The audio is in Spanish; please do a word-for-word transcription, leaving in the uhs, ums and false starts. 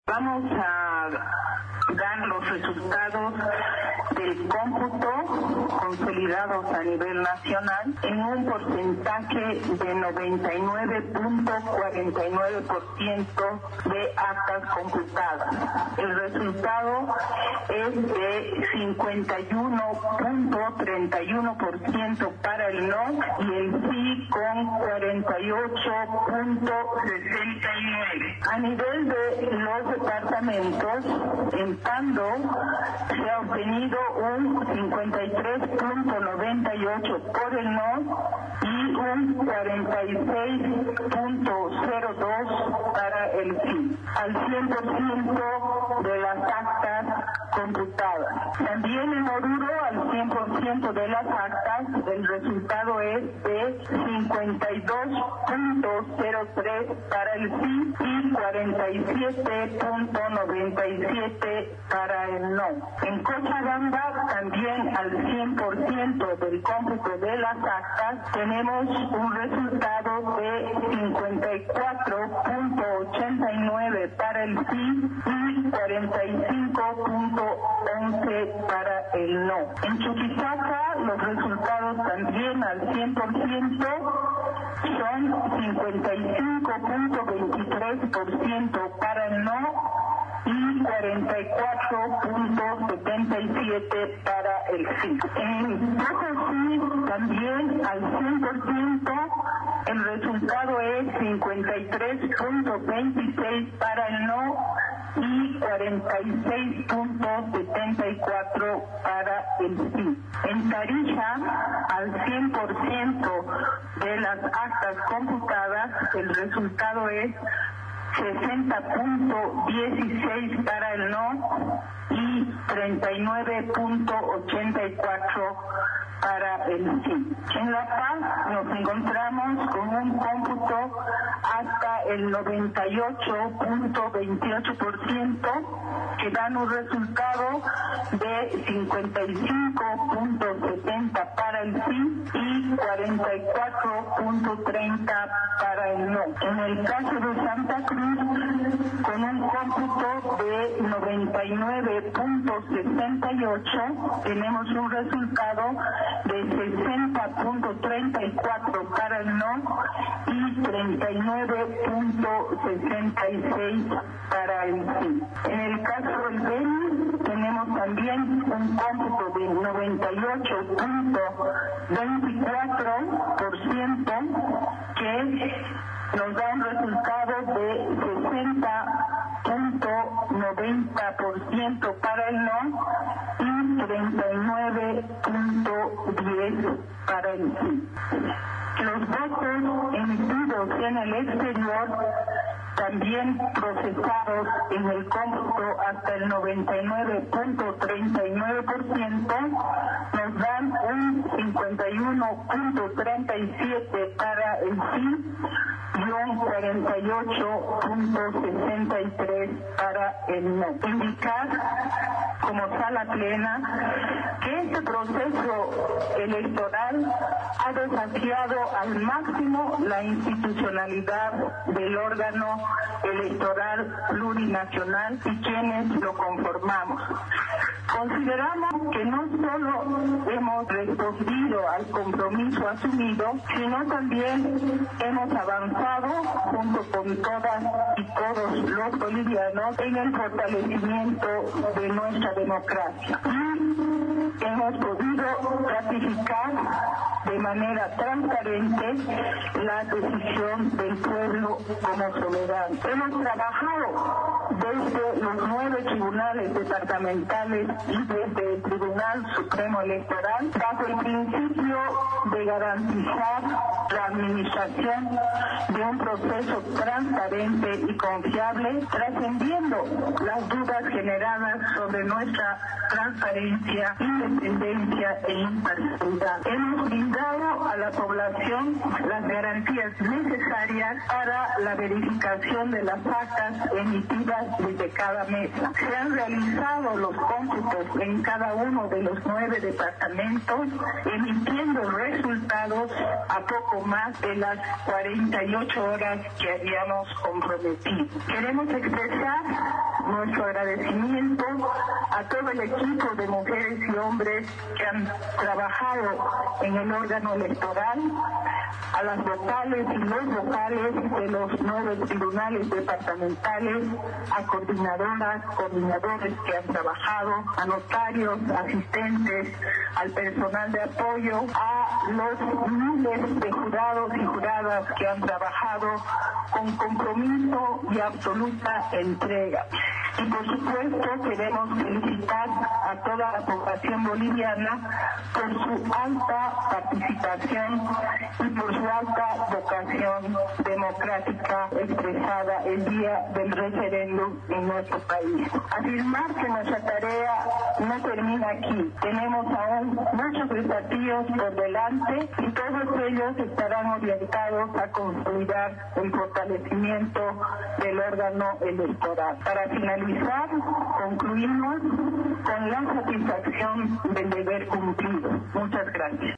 Vamos a dar los resultados del cómputo consolidados a nivel nacional en un porcentaje de noventa y nueve punto cuarenta y nueve por ciento de actas computadas. El resultado es de cincuenta y uno punto treinta y uno por ciento para el no y el sí con cuarenta y ocho punto sesenta y nueve. A nivel de los departamentos, en Pando se ha obtenido un cincuenta y tres punto noventa y ocho por el no y un cuarenta y seis punto cero dos para el sí, al cien por ciento de las actas computadas. También en Oruro, al cien por ciento de las actas, el resultado es de cincuenta y dos punto cero tres para el sí y cuarenta y siete punto noventa y siete para el no. En Cochabamba, también al cien por ciento del cómputo de las actas, tenemos un resultado de cincuenta y cuatro punto ochenta y nueve para el sí y cuarenta y cinco punto once para el no. En Chuquisaca, los resultados también al cien por ciento son cincuenta y cinco punto veintitrés por ciento para el no y cuarenta y cuatro punto setenta y siete para el sí. En Potosí, también al cien por ciento, el resultado es cincuenta y tres punto veintiséis para el no y cuarenta y seis punto setenta y cuatro para el sí. En Tarija, al cien por ciento de las actas computadas, el resultado es sesenta punto dieciséis para el no y treinta y nueve punto ochenta y cuatro para el sí. En La Paz nos encontramos con un cómputo hasta el noventa y ocho punto veintiocho por ciento que dan un resultado de cincuenta y cinco punto setenta para el sí y cuarenta y cuatro punto treinta para el no. En el caso de Santa Cruz, con un cómputo de noventa y nueve punto sesenta y ocho, tenemos un resultado de sesenta punto treinta y cuatro para el no y treinta y nueve punto sesenta y seis para el sí. En el caso del Beni, tenemos también un cómputo de noventa y ocho punto veinticuatro por ciento que nos da un resultado de sesenta punto noventa por ciento para el no y treinta y nueve punto diez para el sí. Los votos emitidos en el exterior, también procesados en el cómputo hasta el noventa y nueve punto treinta y nueve por ciento, nos dan un cincuenta y uno punto treinta y siete para el sí y un cuarenta y ocho punto sesenta y tres para el no. Indicar como sala plena que este proceso electoral ha desafiado al máximo la institucionalidad del órgano electoral plurinacional y quienes lo conformamos. Consideramos que no solo hemos respondido al compromiso asumido, sino también hemos avanzado junto con todas y todos los bolivianos en el fortalecimiento de nuestra democracia. Y hemos podido ratificar de manera transparente la decisión del pueblo como soberano. Hemos trabajado desde los nueve tribunales departamentales y desde el Tribunal Supremo Electoral bajo el principio de garantizar la administración de un proceso transparente y confiable, trascendiendo las dudas generadas sobre nuestra transparencia, independencia e imparcialidad. Hemos brindado a la población las garantías necesarias para la verificación de las actas emitidas desde cada mesa. Se han realizado los cómputos en cada uno de los nueve departamentos, emitiendo resultados a poco más de las cuarenta y ocho horas que habíamos comprometido. Queremos expresar nuestro agradecimiento a todo el equipo de mujeres y hombres que han trabajado en el órgano electoral, a las vocales y los vocales de los nueve tribunales departamentales, a coordinadoras, coordinadores que han trabajado, a notarios, asistentes, al personal de apoyo, a los miles de jurados y juradas que han trabajado con compromiso y absoluta entrega. Y por supuesto queremos felicitar a toda la población boliviana por su alta participación y por su alta vocación democrática expresada el día del referéndum en nuestro país. Afirmar que nuestra tarea no termina aquí. Tenemos aún muchos desafíos por delante y todos ellos estarán orientados a consolidar el fortalecimiento del órgano electoral. Para finalizar, concluimos con la satisfacción del deber cumplido. Muchas gracias.